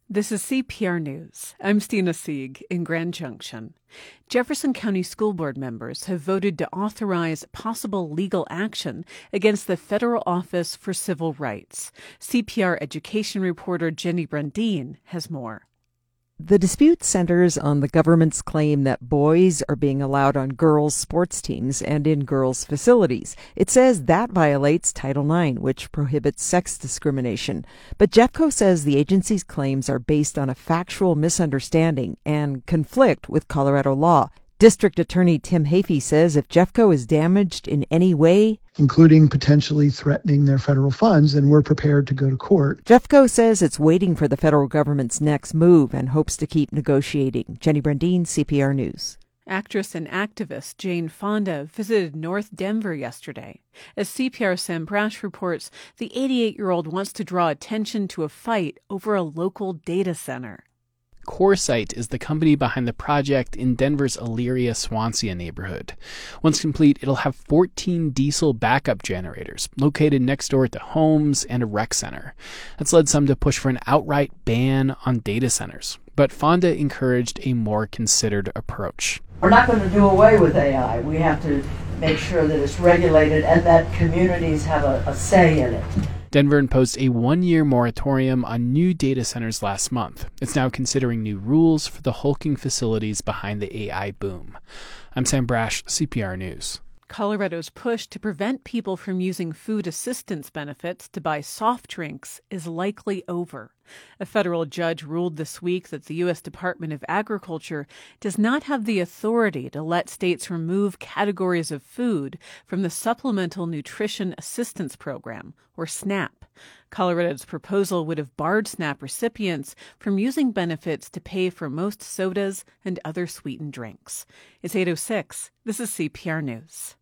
This is CPR News. I'm Stina Sieg in Grand Junction. Jefferson County School Board members have voted to authorize possible legal action against the Federal Office for Civil Rights. CPR education reporter Jenny Brundin has more. The dispute centers on the government's claim that boys are being allowed on girls' sports teams and in girls' facilities. It says that violates Title IX, which prohibits sex discrimination. But Jeffco says the agency's claims are based on a factual misunderstanding and conflict with Colorado law. District Attorney Tim Hafey says if Jeffco is damaged in any way, including potentially threatening their federal funds, then we're prepared to go to court. Jeffco says it's waiting for the federal government's next move and hopes to keep negotiating. Jenny Brundin, CPR News. Actress and activist Jane Fonda visited North Denver yesterday. As CPR Sam Brash reports, the 88-year-old wants to draw attention to a fight over a local data center. CoreSite is the company behind the project in Denver's Elyria-Swansea neighborhood. Once complete, it'll have 14 diesel backup generators located next door to homes and a rec center. That's led some to push for an outright ban on data centers. But Fonda encouraged a more considered approach. We're not going to do away with AI. We have to make sure that it's regulated and that communities have a say in it. Denver imposed a 1-year moratorium on new data centers last month. It's now considering new rules for the hulking facilities behind the AI boom. I'm Sam Brash, CPR News. Colorado's push to prevent people from using food assistance benefits to buy soft drinks is likely over. A federal judge ruled this week that the U.S. Department of Agriculture does not have the authority to let states remove categories of food from the Supplemental Nutrition Assistance Program, or SNAP. Colorado's proposal would have barred SNAP recipients from using benefits to pay for most sodas and other sweetened drinks. It's 8:06. This is CPR News.